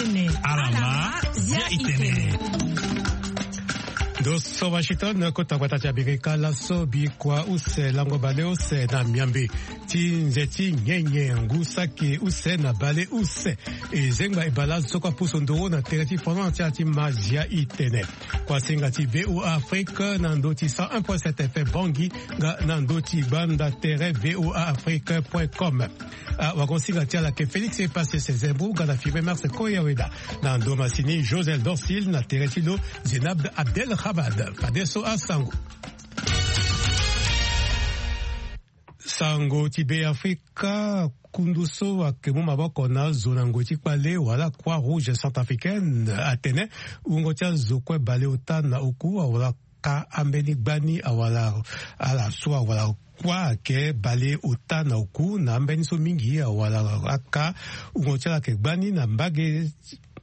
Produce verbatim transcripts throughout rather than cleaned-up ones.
itene. Alama zia itene. Doso Washington kota kwata Amerika la sobi kwa use lango bale use na miambi tinzeti nyenye ngusaki use na bale use ezenga ibala sokwa pusondo na tereti fondant ati mazia itene kwa singati V O A Afrique na ndoti cent un point sept F M Bangi ga na ndoti banda terre V O A Afrique point com wakonsinga tiala ke Félix est passé ses embou ga na firme Mars Koyaweda na ndoma sini Josel Dorsil na tereti lo Zenab Abdel Fadeso a Sango. Sango Tibé Africa Kunduso akemu maboko na zona ngoti pale wala Croix Rouge Centrafricaine Atene ungotia zokwe bale utana uku wala ka ambeni bani awala ala soa wala kwa ke bale utana uku na ambeni so mingi wala aka ungotia ke bani na mbage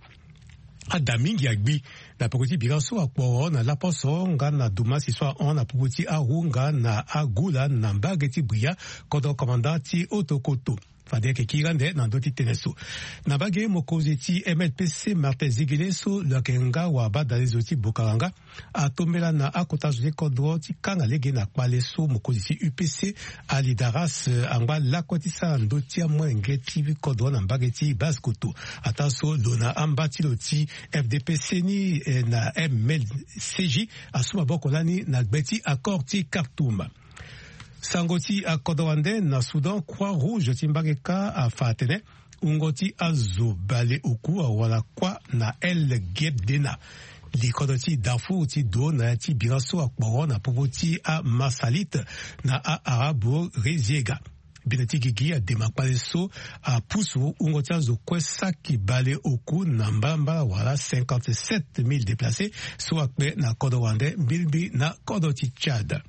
adamingi agbi na pokoti biranso akpo na laposo nga na duma si soit on na pokoti arunga na agula na mbageti bria kodo komandati otokoto fade ke kirande na ndoti teneso na bage mokozi ti M L P C Martin Zigileso la kenga wa bada lezoti bokaranga atomela na akota zuli kodro ti kanga lege na kwaleso mokozi ti U P C Ali Daras angba lakotisa ndoti amwenge ti kodro na mbageti baskoto ataso dona ambati loti F D P C ni na M L C J asuma bokolani na gbeti accord ti Khartoum. Sangoti a Kodowande na Soudan Croix Rouge timbageka a Fatene ungoti azo bale uku wala kwa na El Gebdena likodoti Darfour ti do na ti biraso akporo na popoti a Masalit na a Arabo Reziega binati gigi a demakpaleso a Poussou ungoti azo kwesa ki bale uku na mbamba wala cinquante-sept mille déplacés so akpe na Kodowande bilbi na Kodoti Tchad.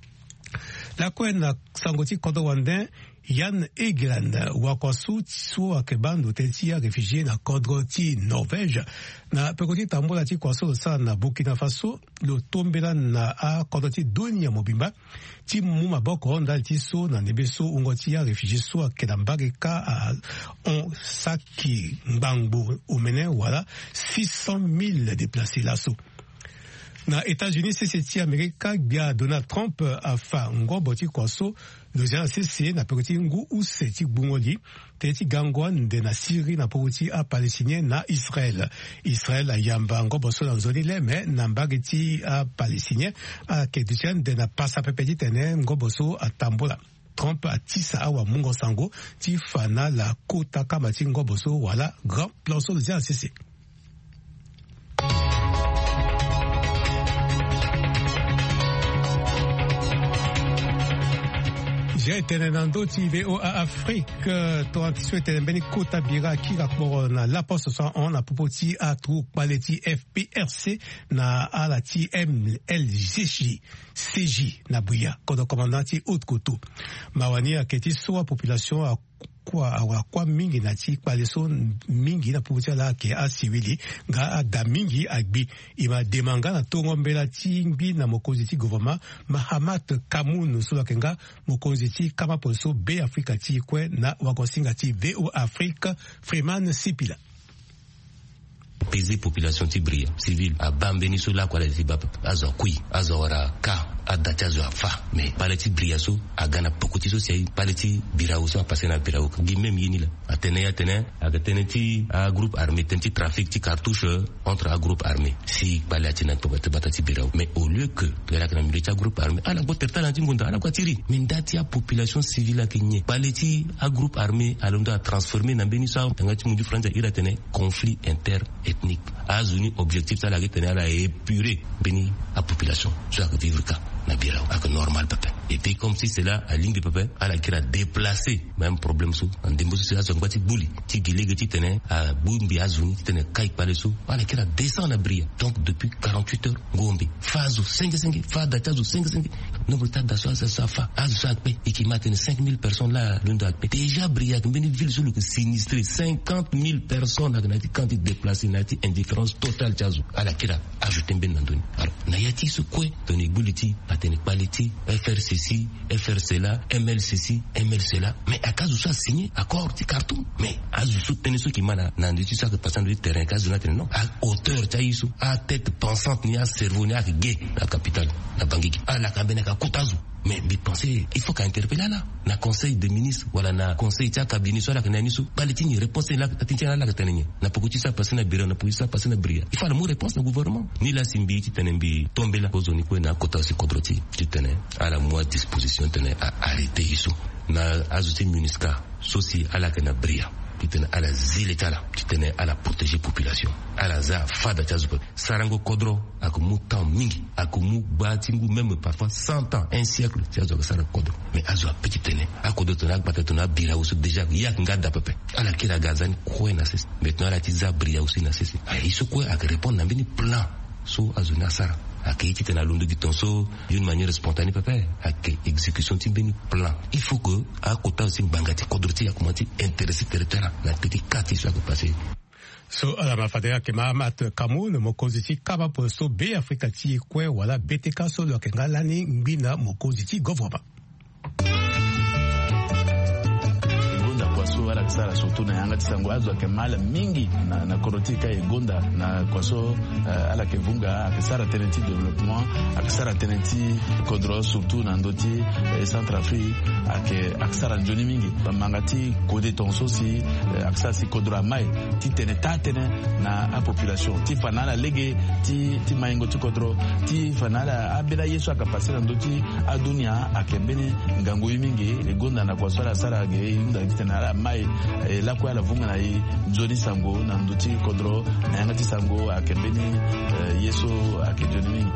La kwen na Sangoti Kodowande Yann Egeland wakwasu tso akebando tetia réfugié na Kodroti Norvège na pekoti tambola ti kwaso sa na Burkina Faso lo tombela na a Kodroti Dunia Mobimba ti muma boko ndal ti so na nebeso ungoti ya réfugié so akedambage ka a on saki mbangbo omene wala six cent mille déplacés lasso. Na États-Unis, C C T America bia Donald Trump afa ngobo ti kwaso lozia C C na pekoti ngu use ti bungoli te ti gangwan de na Syrie na pekoti a Palestinien na Israël. Israël a yamba ngobo so na zoni le me na mbage ti a Palestinien a kedutian de na pasa pepedi tene ngobo so a tambola. Trump a tisa awa mungo sango ti fana la kota kama ti ngobo so wala grand plan so lozia C C. J'ai été dans d'autres V O A Afrique, toi qui souhaitais beni kota bira qui rapport na la poste soixante et un à popoti à trou paleti F P R C na alati M L G J C J na buya kodo commandant haute koto mawani aketi so population a kwa awa kwa mingi na ti kwaleso mingi na popoti la ke a civili ga ada mingi agbi ima demanga na tongo mbela ti ngbi na mokonzi ti gouvernement Mahamat Kamoun so kenga mokonzi ti kama poso be Afrika ti kwe na wakosinga ti V O Afrique Freeman Sipila peser population ti bria civil a bambeni so la kwala ti baba azo kui azo ora ka adata zo afa mais paleti bria so a gana pokoti so sei paleti birao so a passer na birao gi même yini la atene atene aga teneti a groupe armé tenti trafic ti cartouche entre a groupe armé si paleti na to bata ti birao mais au lieu que la kana milita groupe armé ala go terta na ti ngonda ala ko tiri min dati a population civile a kenye paleti a groupe armé alonda a transformer na beni so ngati mundu franja ira tene conflit inter ethnique azuni objectif ça la retenir à épurer béni à population soit que vivre ka na bira ak normal papa et puis comme si c'est là à ligne de papa à la qui a déplacé même problème sous en démos c'est ça ngati bouli ti gilege ti tene à bumbi azuni ti tene kai pale sous à la qui a descend na bria donc depuis quarante-huit heures ngombe phase cinq cinq phase data cinq cinq nombre de d'assaut ça ça fa azu ça pe et qui matin cinq mille personnes là l'unda déjà bria béni ville sous le sinistré cinquante mille personnes na quand ils déplacés na ti indifférence totale jazu ala kira ajouter ben nandoni alors na yati ce quoi toni buliti atene quality F R C ceci, F R C là, M L ceci, M L C là. Mais à cause ça signé accord du carton. Mais à soutenir ceux qui m'a n'endu ça que passant du terrain, case de non. À hauteur taïsou, à tête pensante ni à cerveau ni à gay la capitale, la Bangui, à la Kambeneka Kotazu. Mais mais pensez, il faut qu'interpeller là, na conseil des ministres, voilà na conseil tia cabinet soit là que n'anisu, pas les tignes réponse là, t'intiens là que t'enignes. Na pokuti ça passer na bureau, na pokuti ça passer na bria. Il faut la mot réponse au gouvernement. Ni la simbi, tu tenembi, tomber là, aux onico na kota aussi kodroti, tu tenais à la moi disposition tenais à arrêter ici. Na ajouter munisca, soci à la que na bria. Tu tenais à la zélétala, tu tenais à la protéger population. À la za fada tazupo. Sarango kodro, akumu temps mingi, akumu batingu même parfois cent ans, un siècle, tazupo sarango kodro. Mais azo a petit tenais, à kodo tona, batatona, bira aussi déjà, yak ngada pepe. À la kira gazani, koué na cesse. Maintenant la tiza bria aussi na cesse. Il se koué à répondre na bini plan. So azo na sara. Akei tena lundu gitonso d'une manière spontanée papa akei exécution timbeni plan. Il faut que à côté aussi bangati kodroti akumati intéressé territoire na petit kati soit passé. So ala mafadea ke Mahamat Kamoun mokoziti kaba poso be Afrika ti kwe wala beteka so lo kengalani ngina mokoziti government. So ala kisara surtout na yanga tisango azo ke mala mingi na na korotika e gonda na kwaso uh, ala ke vunga akisara tenenti développement akisara tenenti kodro surtout na ndoti e Centrafrique ake akisara njoni mingi mangati kode tonso si uh, akisara si kodro mai ti teneta tene na a population ti fanala lege ti ti maingo ti kodro ti fanala abela yesu akapase na ndoti adunia akembene ngango mingi e gonda na kwaso ala sara ge yunda tenala mai eh, la kwa la vunga na i Joni Sango na nduti kodro na yangati Sango akembeni eh, yeso akejoni.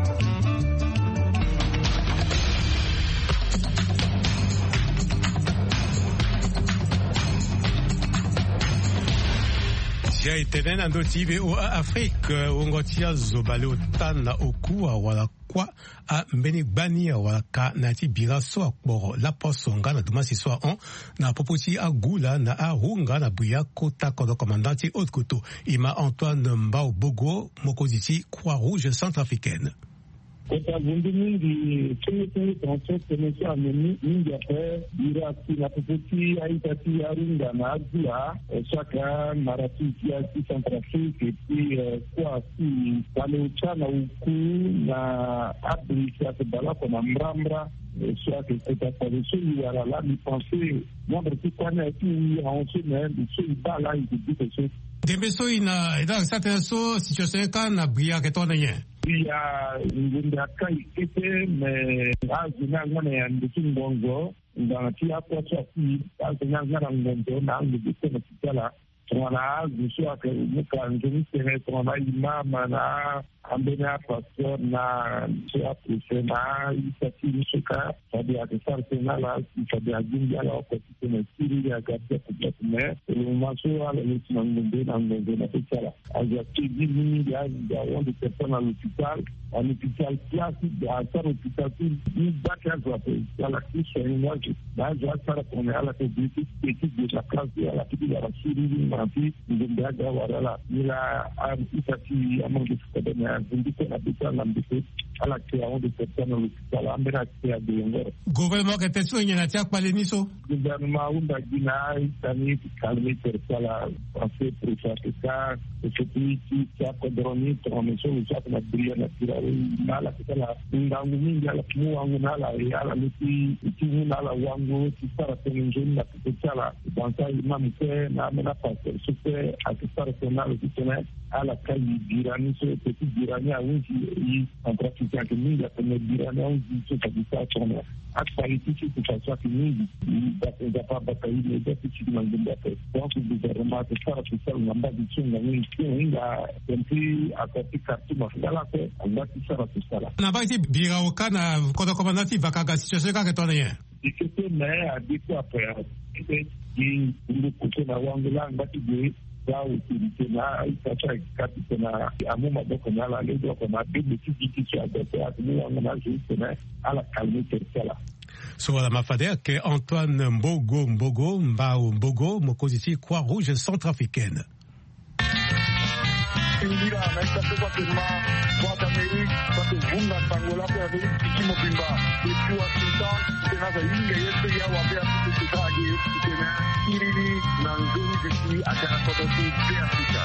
Sia itenen andoti be o Afrique ungotia zobale otana okua wala kwa a mbeni bani wala ka nati biraso akboro la posonga na dumasi so on na popoti agula na arunga na buya kota kodo commandante haute koto ima Antoine Mbao Bogo mokoziti Croix-Rouge centrafricaine. Utavundi mingi chini transfer semesha ameni mingi ape birasi na popoti aitati arunga na agula chaka marafiki ya si Centrafrique pi kwa si wale uchana uku na abri ya kubala kwa mrambra soit que c'est à faire celui à la mi penser moi de tout connaît et puis en ce moment celui pas là il dit que c'est Dembeso ina ida certaines so situation kan na bria que ton rien il y a une kai était mais à zina ngana ya ndikin bongo dans qui a quoi ça qui à zina ngana ngondo na ngi ko na kitala wala soit que nous quand nous c'est qu'on a imam na ambena pastor na soit que na itati msuka sabi ya kesartena la sabi ya jinja la ko kitene siri ya gatia kubetme le maso ala le tinangende na ngende na kitala aja tidi ni ya ya on de personnes à l'hôpital à l'hôpital classique à un hôpital ni bakia zote ya la kisha ni waje na ja sara qu'on est à la petite petite de la classe à la petite ya siri ni mapi ngende ya wala ila itati amonde kubetme indiqué l'hôpital l'ambité à la création de personnes à l'hôpital ambera créa de ngoro gouvernement que te soigne na tia pale niso gouvernement unda gina itani calmer persala passer pour ça que ça ce qui qui a kodroni tromeso usat na bria na tira mala kala ndangu mingi ala kimu wangu nala ala liti kimu nala wangu kisara tenjeni na kitala bansa imam ke na mena passer super akisara tenala kitene ala kai birani so petit birani a unji i en pratique que mingi a birani a unji so kabisa tona actualité qui peut faire que mingi da pa bakai ne da petit mangenda pe donc le gouvernement de faire tout ça on va dire que mingi inga tempi a petit carte mafala ko on va faire tout ça na ba ti bira o kana kodo commandante vakaga situation ka ketona ye ikete mais a dit quoi après qui le côté na wangula ngati de ya utilité na itacha kati na amuma boko na la lego ko na bibi tiki qui a été à nous on a juste na ala calmer tercela. So la mafadea que Antoine Mbogo Mbogo Mbao Mbogo mokoziti Croix-Rouge centrafricaine. Indira na itacha kwa firma kwa Amerika kwa vunga tangola kwa Amerika kimo bimba ikiwa sita ya wabea kutukaje tena ili na nguvu agana kodosi ya Afrika.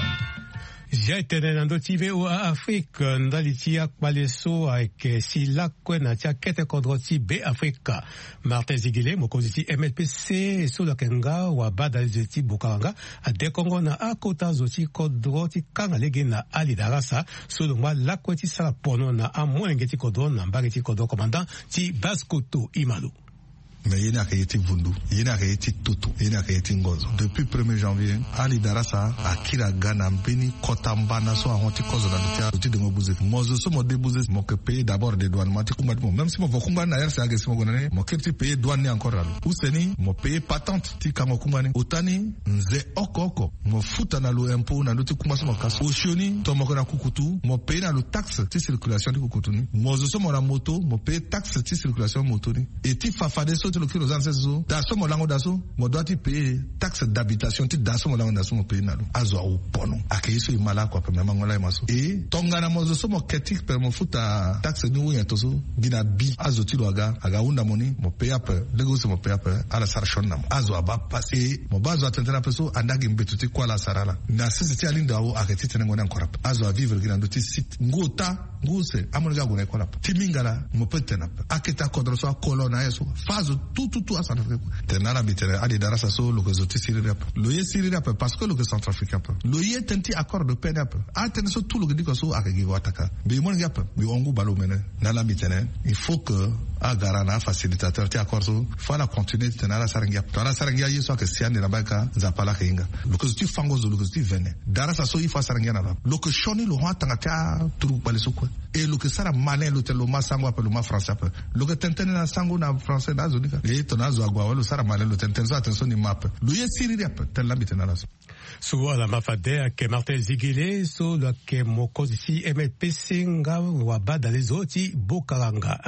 Ja itene nando tive o Afrika ndalitia kwaleso avec sila kwena tia kete kodroti be Afrika. Martin Zigile mokoziti M L P C so lakenga wa bada zeti bukanga ade Kongo na akota zoti kodroti kanga lege na Ali Darasa so longwa lakweti sala pono na amwengeti kodro na mbageti kodro commandant ti Baskoto Imalu. Mais il n'y a qu'à être Vundu, il n'y a qu'à être Tutu, il n'y a qu'à être Ngozo. Depuis le premier janvier, Ali Darasa, Akira Ghana, Beni, Kotamba, Naso, Ahonti, Kozo, Nanutia, Outi de Mobouzé. Mozo, so mo débouzé, mo que payer d'abord des douanes, mati kumbatimo. Même si mo vokumba na yer, c'est agressif, mo gonane, mo kepti payer douane encore là. Ouseni, mo payer patente, ti kamo kumbani. Otani, nze oko oko, mo futa na lo impôt, na lo ti kumbaso mo kaso. Oshioni, to mo kona kukutu, mo payer na lo taxe, ti circulation di kukutu ni. Mozo, so mo la moto, mo payer taxe, ti circulation moto ni. Et ti fafade so, le kilo zansezo daso molango daso mo doit payer taxe d'habitation ti daso molango daso mo payer nalo azo au pono akeiso imala kwa pema mangola maso e tongana mozo so mo ketik per mo futa taxe ni wuya toso gina bi azo ti lo aga aga unda moni mo payer pe lego se mo payer pe ala sarshon nam azo aba passer mo bazo atentena peso andagi mbetuti kwa la sarala na sisi ti alinda o aketi tenengo na nkora azo a vivre gina ndo ti sit ngota nguse amonga gona kola timingala mo petena aketa kodro so kolona yeso fazo tout tout tout à Centrafrique. Tenala bitene Ali Darasa so lo kezoti sirira pe. Lo ye sirira pe parce que lo ke Centrafrique pe. Lo ye tenti accord de paix pe. A tene so tout lo ke diko so akagi wataka. Be mon gap, be ongu balo mene. Nala bitene, il faut que a garana facilitateur ti accord so fala continuer tenala sarangia. Tala sarangia yeso ke siane na baka zapala kinga. Lo kezoti fango zo lo kezoti vene. Darasa so il faut sarangia na la. Lo ke shoni lo hatanga ta turu bale so ko. Et lo ke sara malin lo telo ma sango pe lo ma français pe. Lo ke tentene na sango na français na zo nika. E tonazo agwa walo sara malelo tentenzo attention ni map lo ye siri rap tel lambi tenalaso so ala mafade ke Martin Zigile so la ke mokozi M L P C nga wa bada les oti bokalanga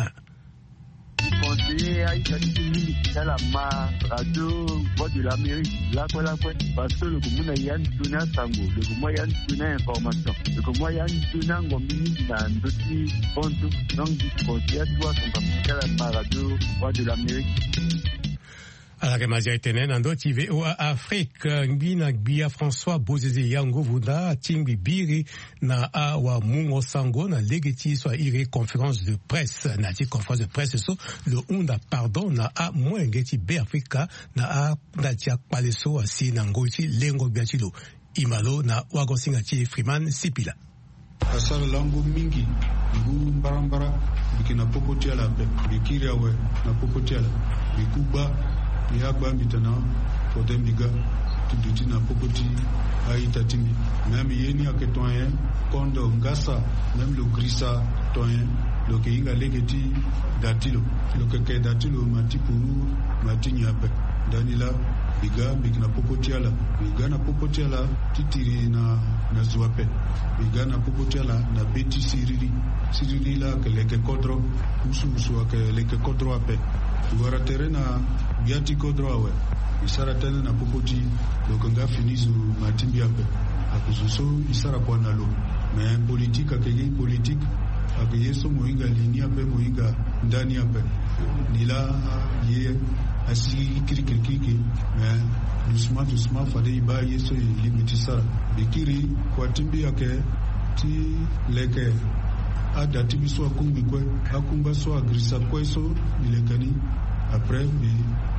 conseiller a été à la radio voix de l'Amérique là quoi là quoi parce que le commun Yann Tuna Sango le commun Yann Tuna information le commun Yann Tuna ngomini na ndoti ponto donc du conseiller toi son à la radio voix de l'Amérique. À la Gamazia Etene, Nando, Tive O Afrique, Ngbina Gbia François Bozeze Yango Vuda, Timbi Biri, na Awa Mungo Sango, na Legeti, soit iré conférence de presse, na ti conférence de presse, so, le Onda pardon, na A Mwengeti B Africa, na A Natia Paleso, asi Nangoti, Lengo Biatilo, Imalo, na Wagosinga Ti Freeman Sipila. Asala lango mingi, ngu mbarambara, bikina popotiala, bikiriawe, na popotiala, bikuba, Yagba mitana podem diga tuduti na popoti aita timbi même yeni aketoyen kondo ngasa même le grisa toyen le kinga legeti datilo le keke datilo mati puru mati nyape danila biga bigna popotiala biga na popotiala titiri na na zuape biga na popotiala na beti siriri siriri la keleke kodro usu usu keleke kodro ape Wara terena biati kodro awe isara tena na popoti lokanga finizu matimbi ape akususo isara kwa nalo mais politique akeye politique akeye so moinga linia ape moinga ndani ape nila ye asi kirikiriki mais doucement doucement fade iba yeso limitisa bikiri kwa timbi yake ti leke ada tibiso akumbi kwe akumba so agrisa kwe so ilekani après bi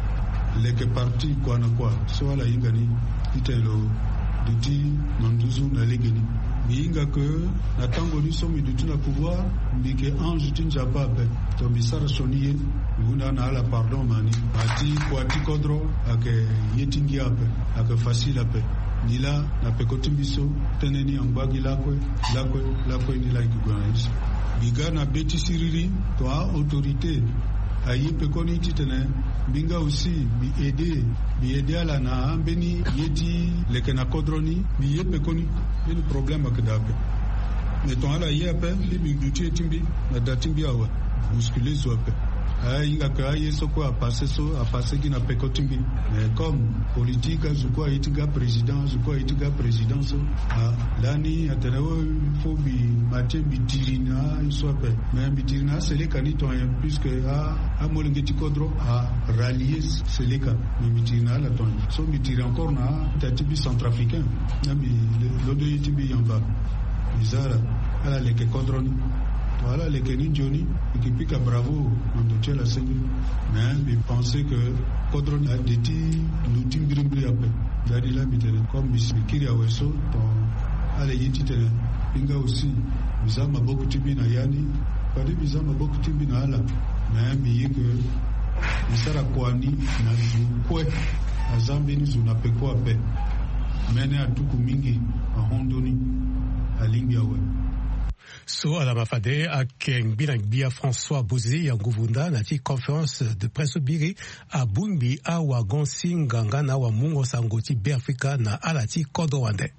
leke parti kwa na kwa so ala ingani itelo duti manduzu na legeni biinga que na tango ni somi duti na pouvoir mbike ange tinja pape to bisara soniye nguna na ala pardon mani ati kwa tikodro ake yetingi ape ake facile ape nila na pekotimbiso teneni ambagi lakwe lakwe lakwe nila ikugwanaishi biga na beti siriri to a autorité ayi pekoni titene binga aussi bi aider bi aider ala na ambeni yeti lekena kodroni bi ye pekoni ni problème akdape mais to ala yepe li bi duty timbi na datimbi awa bousculer zope inga ka yeso ko a passé so a passé qui n'a pas continué mais comme politique je crois itiga président je crois itiga président so lani atanawo faut bi maté bitirina soit mais bitirina c'est les canitons puisque a a molingeti kodro a rallier c'est les cas mais bitirina la ton so bitiri encore na tatibi centrafricain nami lodo yitibi yamba bizarre ala leke kodroni voilà les Kenny Johnny qui pique à bravo dans la scène mais mais penser que Kodron a dit nous timbribli après d'aller là comme Bisbikiri à Wesso dans allez y titrer pinga aussi bizarre ma beaucoup tibi na yani pas de bizarre ma beaucoup tibi na ala mais mais que isara kwani na zukwe azambe ni zuna peko ape mene atuku mingi a hondoni alingi awe. So à la mafade à Keng Binakbia François Bozé Yanguvunda nati conférence de presse biri à Bumbi à Wagonsi Nganga wa Mungo Sangoti Beafrika na alati Kodowande.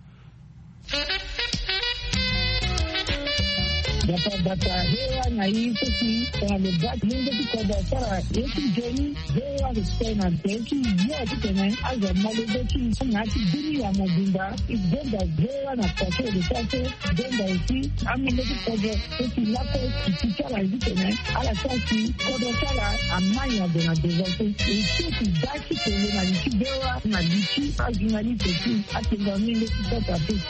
Data data hewa na hii sisi kwa lebak mungo tukoda sara yeki jeni hewa respena teki yote tena aza malebeki nati dini ya mobimba igenda hewa na pato de pato denda isi amile tukoda teki lapo kichara hivi tena ala sasi kodo sara amanya de na devote isi daki tele na lichi hewa na lichi ajinali teki atenga mile tukoda teki.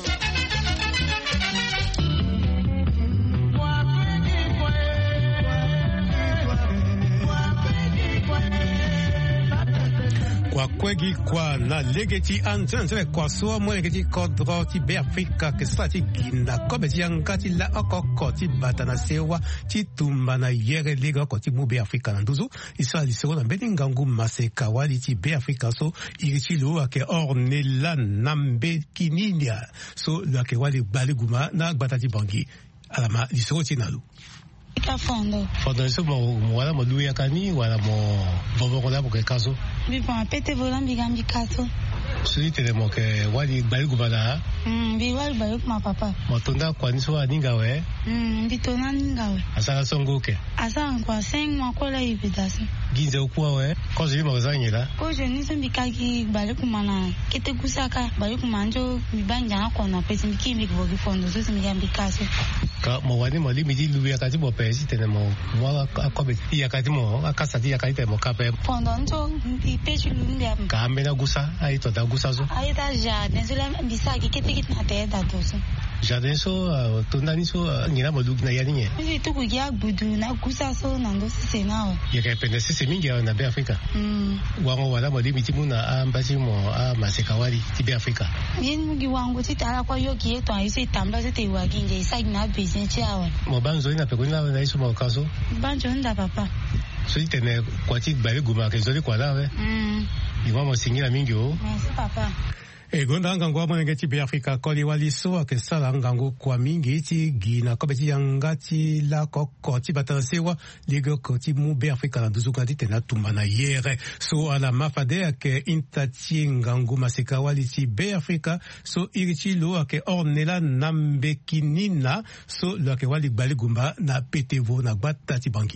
Kwa kwegi kwa na legeti anzanzele kwa soa mo legeti kodro ti Beafrika ke sa ti ginda kobe ti angati la okoko ti batana sewa ti tumba na yere liga ko ti mu Beafrika na nduzu isa li sewa na mbedi ngangu maseka wali ti Beafrika so irichi lo ake ornela nambe kininia so lake wali baliguma na batati bangi alama li sewa ti nalu. Ka fondo. Fondo eso mo wala mo luya kani wala mo bobo kola porque caso. Mi pa pete volan bigambi kaso. Suri tenemos que wali bali gubana. Mm, bi wali bali kuma papa. Motonda kwani so aninga we. Mm, bitona ninga we. Asala songoke. Asa kwa cinq mois kola ibidasi. Ginze ukwa we. Kozi bimo zanyela. Ko je ni so bikaki bali kuma na kete kusaka bali kuma njo bibanja ko na pesi mikimi ko fondo so se migambi kaso. Ka mo wani mo limiti luya kati mo pesi tenemos mo akobe ya kati mo akasa ti ya kati te mo kape. Fondo njo di pesi lumbia. Ka ambena gusa ai to da gusa so. Ai da ja nesula bisaki kete kete na te da to so. Jardin so tondani so ngira mo lugna ya ninge. Ni to ku ya budu na gusa so na ndo sise na. Ya ka pende sise mingi na Beafrika. Mm. Wango wala mo limiti muna ambasi mo a masekawali ti Beafrika. Yen mugi wango ti tala kwa yo ki eto ai se tamba se te wa kinge isa na business chawa. Mo banzo ina pe kuna na iso mo kaso. Banzo nda papa. So itene kwa ti bale guma ke zoli kwa lawe. Mm. Iwa mo singira mingi o. Merci papa. E gonda ngango mwenenge ti Beafrika koli waliso ake sala ngango kwa mingi ti gina kobe ti yanga ti la koko ti batansewa ligo ko ti mu Beafrika na duzuka ti tena tumba na yere so ala mafade ake intati ngango maseka wali ti Beafrika so iri ti lo ake ornela nambe kinina so lo ake wali gbali gumba na petevo na gbata ti bangi.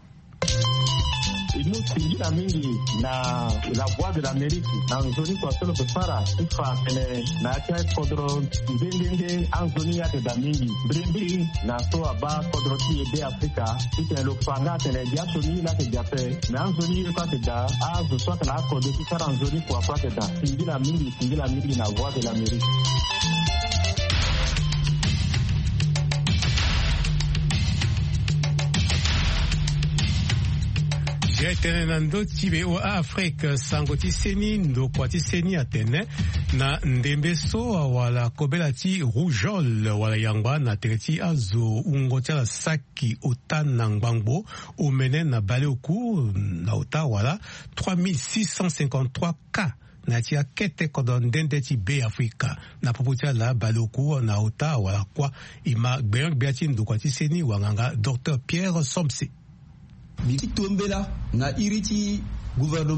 Iliyosingira mingi na la voix de l'Amérique na nzoni kwa solo pepara ifa ene na acha kodro ndenge anzoni ya de mingi brindi na so aba kodro ti ebe Afrika ite lo fanga tene dia soni la te jape na anzoni kwa te da a zo so na ko de sara anzoni kwa kwa te da singira mingi singira mingi na voix de l'Amérique. Tene nando tibe o Afrika sango ti seni ndo kwa ti seni atene na ndembe so wala kobela ti rougeole wala yangba na tereti azo ungo tia la saki ota na ngbangbo omene na bale oku na ota wala trois mille six cent cinquante-trois cas na tia kete kodon dende ti Beafrika na popotia la bale oku na ota wala kwa ima gbeyon gbeati ndo kwa ti seni wanganga docteur Pierre Somse. Biti tombela na iriti gouvernement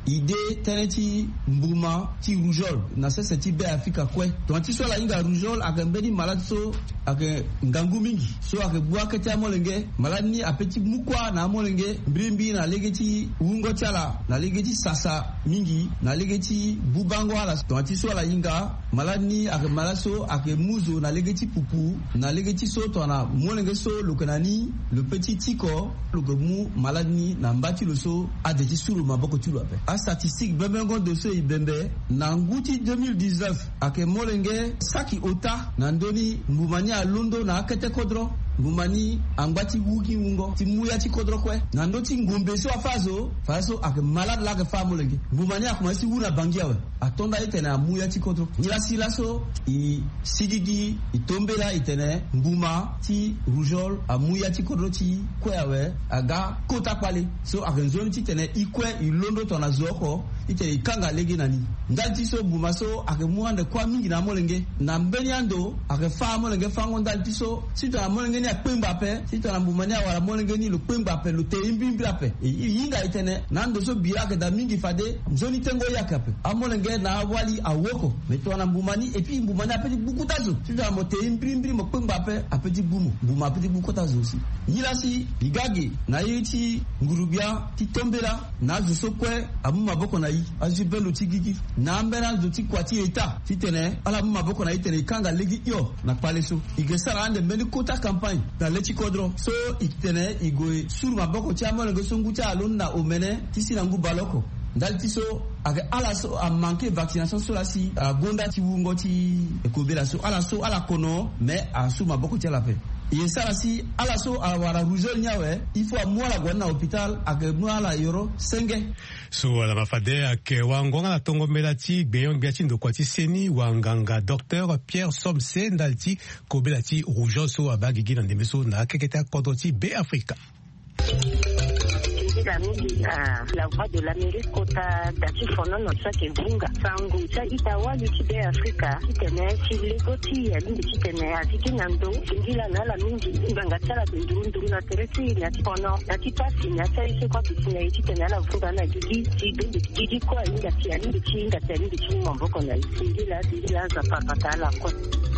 idée teneti mbuma ti rougeole na sese ti be Afrika kwe to ti so la inga rougeole ake mbedi malade so ake ngangu mingi so ake bua kete amolenge malade ni apeti mukwa na amolenge mbrimbi na legeti ungo tiala na legeti sasa mingi na legeti bubango ala to ti so la inga malade ni ake malaso ake muzo na legeti pupu na legeti so to na molenge so lokanani le petit tico le mu malade ni na mbati lo so adeti suru maboko tu ape a statistique bebengo de so ibembe na nguti deux mille dix-neuf ake molenge saki ota na ndoni mbumani a londo na akete kodro mbumani angwati wuki ungo ti muya ti kodro kwe na ndoti ngombe so afazo faso ake malade la ke fa molenge mbumani akumasi wuna bangia we atonda itene amuya ti kodro nila silaso i sidigi itombela itene mbuma ti rougeole amuya ti kodro ti kwe awe aga kota kwale so ake nzoni ti tene ikwe ilondo tona zoko itene ikanga legi nani ndalti so mbuma so ake muande kwa mingi na molenge na mbeni ando ake fa molenge fango ndalti so sito na molenge ni akpemba pe sito na mbumani awara molenge ni lo kpemba pe lo teimbimbi pe yinga itene nando so bia ke da mingi fade nzoni tengo yakape amolenge na wali awoko meto na mbumani et puis mbumani apeti bukutazo sito na mote imbimbi mo kpemba pe apeti bumu mbuma apeti bukutazo aussi yilasi igage na yiti ngurubia ti tombela na zo kwe amu maboko na yi azibelo tigigi na mbena zo ti kwati eta titene ala mu maboko na itene kanga legi yo na paleso igesara ande meni kota campagne na lechi kodro so itene igoe suru maboko ti amolenge so nguta alonna omene tisi na ngu baloko ndalti so ake ala so a manqué vaccination so la si a gonda ti wungo ti ekobela so ala so ala kono mais a su maboko ti ala pe ye sara si ala so a wara rougeole nyawe il faut moi la gwana hôpital ake moi la yoro senge so ala mafade ake wangonga na tongo melati beyon biati ndo kwati seni wanganga docteur Pierre Somse ndalti kobela ti rougeole so abagigi na ndemeso na keketa kodoti be Afrika. La la voix de l'Amérique kota dati fono no sake bunga sangu cha itawa yutube Afrika kitene chilekoti ya lindi kitene atiki nando ngila na la mingi nganga chala ndundu na teresi ya tipono na tipasi na cha ise kwa kitene kitene la vunda na gigi gigi gigi kwa inga tia lindi chinga tia lindi chinga mboko na ngila ngila za papa la kwa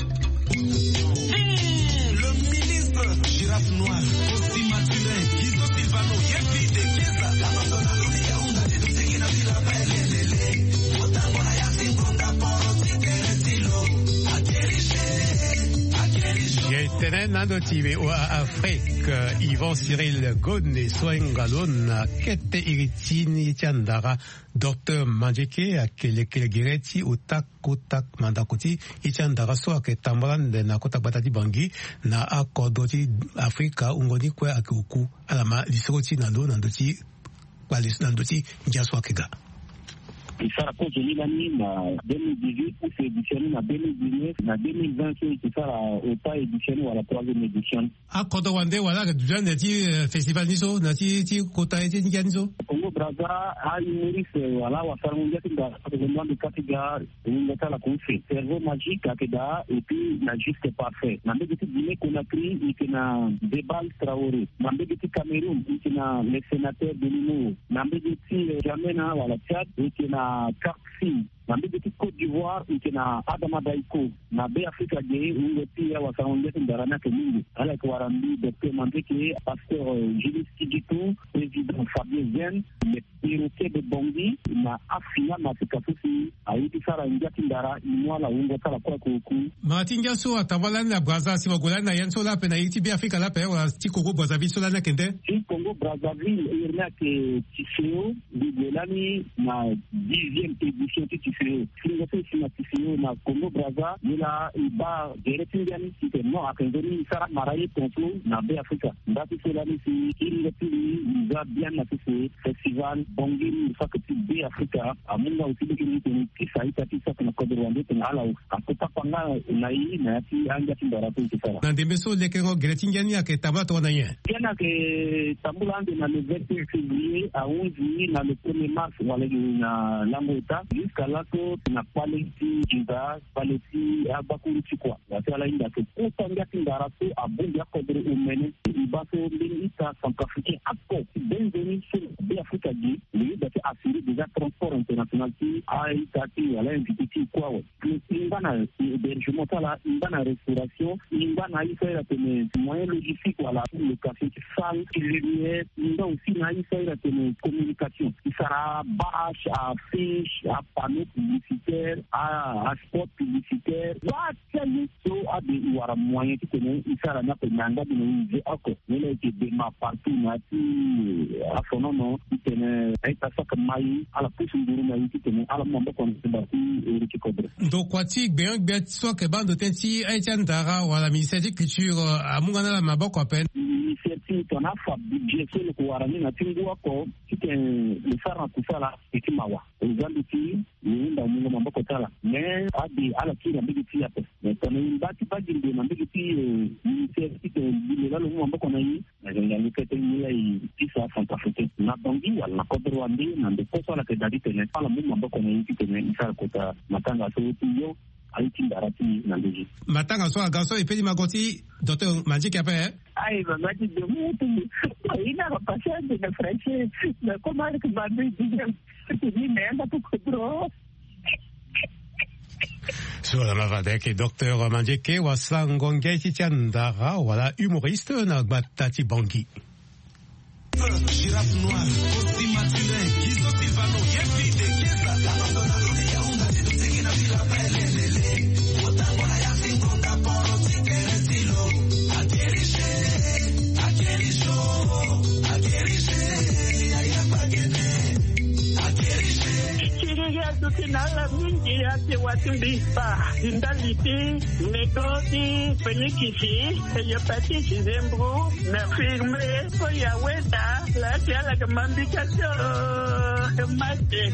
le ministre Girafe Noire Costi Maturin Guido Silvano Yepi de Keza la Madonna ya unga de tusegina bila pelelele otangona ya singonga poro tikeretilo akerishe Tenen nando tibe o Afrique Yvan Cyril Godne Soengalon kete iritini tiandara docteur Manjeke akele kele gereti utak utak mandakoti itiandara so ake tambalan na kota batati bangi na akodoti Afrika ungoni kwe akuku alama lisoti nando nandoti kwalis nandoti njaswa kega. Isara kozo nilani na deux mille dix-huit pour éditionner na deux mille dix-neuf na deux mille vingt qui sera autant éditionné à la troisième édition. Ah, quand on dit voilà que tu viens de dire festival niso, na ti ti kota eti niso. Congo Brazza a Maurice voilà wa farmunga tinda événement de Katiga ngata la confé. Cerveau magique akeda et puis na juste parfait. Na mbeki Guinée Conakry ikena Debal Traoré. Na mbeki Cameroun ikena le sénateur de Limo. Na mbeki Jamena wala Tchad ikena Kapsi. Na mbeki Côte d'Ivoire ikena Adama Daiko. Na be Afrika ge ungo pia wa farmunga tinda na kemingi. Ala kwa rambi docteur Mandeke pasteur Julius Kidito président Fabien Zen le perroquet de Bongi na afina na sikafusi aiti sara njati ndara imwala ungo sara kwa kuku Matinga so atawala na Brazza si wagola na yanso la pe na iti bi Afrika la pe wa ti Congo Brazzaville so la na kende ti Congo Brazzaville irna ke Tifeo Ligolani na dixième édition ti Tifeo singa se sina Tifeo na Congo Brazza ila iba geretindiani ti ke no akendoni sara maraye tonto na be Afrika ndati so la ni si ili ti za bien na ti festival Bongini fakati be Afrika amunga usibiki ni kisa itati sa kuna kodrwande tena ala akota panga nai na ti anja tindara tu kisala na dembeso lekero gretingani ake tabato na yen yana ke tambulande na le vingt février à onze na le premier mars wala na langota jusqu'à là que na quality jinda quality abakuru chikwa wala inda ke kutanga tindara tu abunga kodre umene ibaso mbinita Centrafricain akko bienvenue sur l'Afrique du lui d'être assuré déjà transport international qui a été à l'invité quoi ouais ingana hébergement là ingana restauration ingana ifaira tene moyen logistique voilà le café salle lumière ingana aussi na ifaira tene communication il sera bâche affiche à panneau publicitaire à à spot publicitaire wa tell so a des wara moyen qui tene il sera na penanga de nous akko il est de ma partie na ti a sono no tene ai ta saka mai ala pusu nduru na yi tene ala mo ko ba ti e ki kodre do kwati bien bien so ke bando tenti ai tandara wala ministère de culture amungana la maboko apen initiative tona fa budget so ko warani na tingwa ko tene le sara kusala ikimawa uzambi ti ni nda mungu maboko tala mais adi ala kira mbigi ti ape tene mbati baginde na mbigi ti initiative ni la lo maboko na yi na ngali kete ni ai tisa Centrafricain na bangi wala kodro wandi na ndekoso la ke dadi tene pala mungu maboko na yi tene isara kota matanga so tiyo matanga so agaso ipeli magoti docteur Mandjike ape ai magoti de mutu ina ba patiente de francese na comment que va me dire que ni nenda tu kodro sur la mavadek docteur Mandjike wasangonge tchandara wala humoriste na Batati Bangui Girafe noire, aussi Mathurin, Kizo Silvano, Yepi de Kiza, la Madonna de Yaounda, de Seguina Villa Pelele, Otangona Yasingonga, Poro, Tikeretilo, Akerishe, Akerisho, Akerishe, Ayapagene, Akerishe. Chiriya Dukinala Mingi, Ati Watumbipa, Indaliti, Megodi, Penikishi, Yopati Chizembru, Nafirme, Oyaweta, la Tiala Kamambikacho, Mate.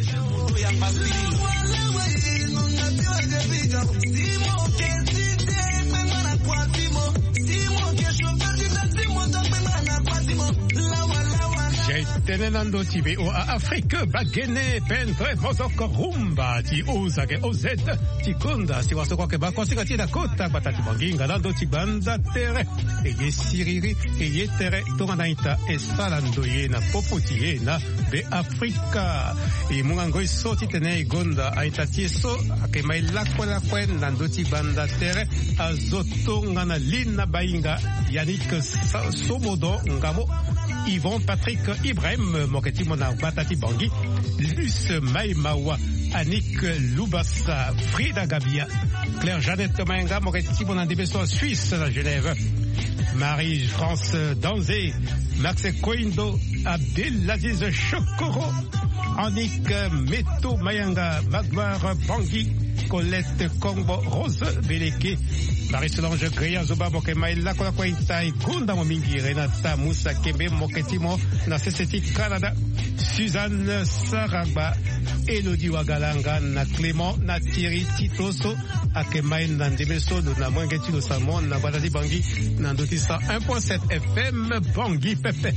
Tenenando tibe o Afrique bagene pentre mozoko rumba ti oza ke ozet ti konda si waso kwa ke ba konsiga ti da kota Batati Bangui ngalando ti banda tere e ye siriri e ye tere tonanaita e salando ye na popoti ye na be Afrika e mungango so ti tene gonda aita ti so ke mai lakwa lakwa nando ti banda tere azoto ngana lina bainga Yannick Somodo ngamo Yvon Patrick Ibrahim Moketi Mona Batati Bangui Luce Maïmawa Annick Loubassa Frida Gabia Claire Jeannette Menga Moketi Mona Debeso Suisse à Genève Marie-France Danzé Max Koindo Abdelaziz Chokoro Annick Meto Mayanga Magmar Bangui Colette Kombo Rose Beleke Marie-Solange Gria Zoba Mokemaila Kola Kwaintai Kunda Momingi Renata Moussa Kembe Moketimo na C C T Canada Suzanne Saraba Elodie Wagalanga na Clément na Thierry Titoso Akemaï Nandemeso na Mwengeti do Salmon na Batati Bangui na Ndotisa un point sept F M Bangui Pepe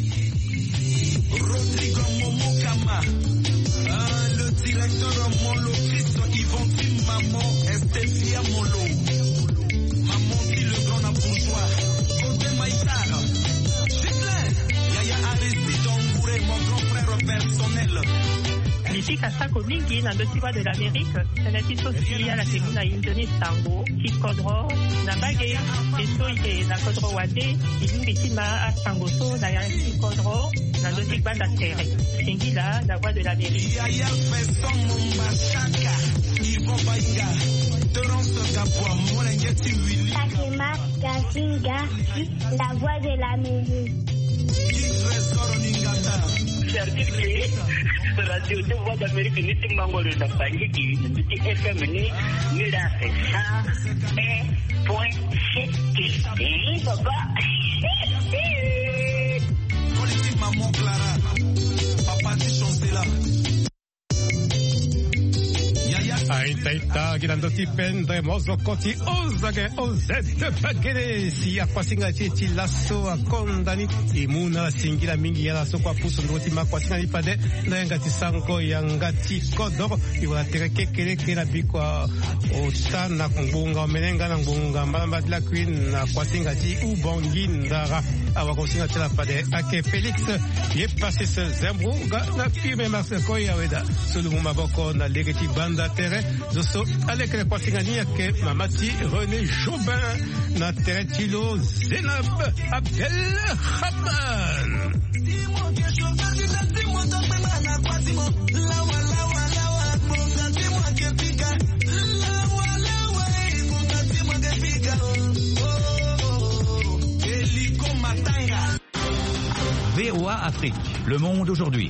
Rodrigo Momokama ah, le directeur Molo Christo Yvon Tim Maman Estefia Molo Maman qui le grand bourgeois Côté Maïtara Gislain Yaya Aristide Ongouré mon grand frère personnel Nifika sako mingi na ndotiwa de l'Amérique na tiso siya la teguna indoni sango kikodro na bage eto ite na kodro wade ilungi tima a sango so na ya kikodro na ndoti banda tere singila la voix de l'Amérique Yaya Fesson Mumashaka Yvon Bainga Terence Gabwa Molengeti Willy Takema Gazinga la voix de l'Amérique Yves Koroningata Certifié radio de voix d'Amérique ni timangolo da Bangui ni F M ni ni la ça un point sept et baba Politique maman Clara Papa dit chanter là Taita girando tipende mozo koti ozage ozete pagere si akwasinga chichi laso akondani imuna singira mingi ya laso kwa puso ndoti makwasinga ipade na yangati sanko yangati kodoro iwa tereke kele kela bikwa otana kungunga omenenga na ngunga mbamba la queen na kwasinga chi ubongindara awakosinga tela pade ake Felix ye passé ce Zembrunga na pime maseko ya weda sulu maboko na legeti banda tere zoso alekele kwasinga ke mamati René Jobin na tere tilo Zenab Abdel Khaban. V O A Afrique, le monde aujourd'hui.